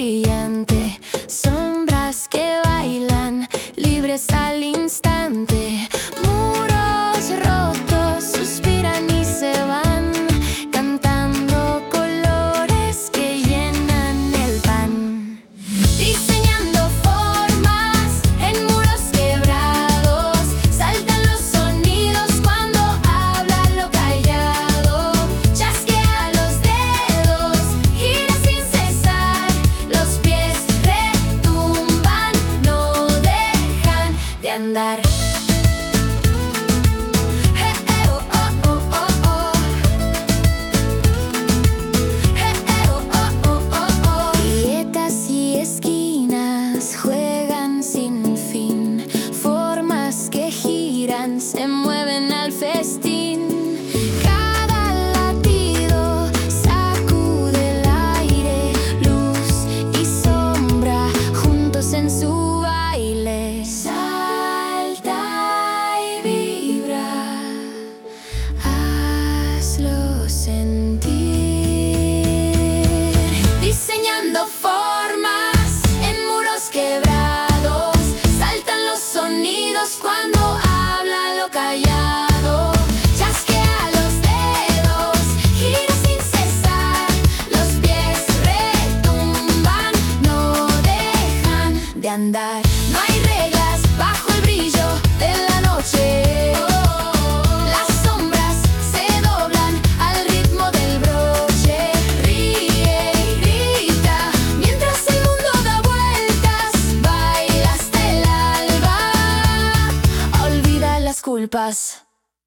brillante, sombras que bailan, libres al instante. Muros rotos suspiran y se van, cantando colores que llenan el pan. Diseñando formas en muros quebrados, saltan los sonidos cuando habla lo callado. Chasquea los dedos, gira sin cesar, los pies retumban, no dejan de andar. Grietas y esquinas juegan sin fin, formas que giran se mueven al festín. Cada latido sacude el aire, luz y sombra juntos en su baile. Salta y vibra, hazlo sentir. Diseñando formas en muros quebrados, saltan los sonidos cuando habla lo callado. Chasquea los dedos, gira sin cesar, los pies retumban, no dejan de andar. No hay reglas bajo el brillo de la noche. Las sombras se doblan al ritmo del broche. Ríe y grita mientras el mundo da vueltas. Baila hasta el alba, olvida las culpas.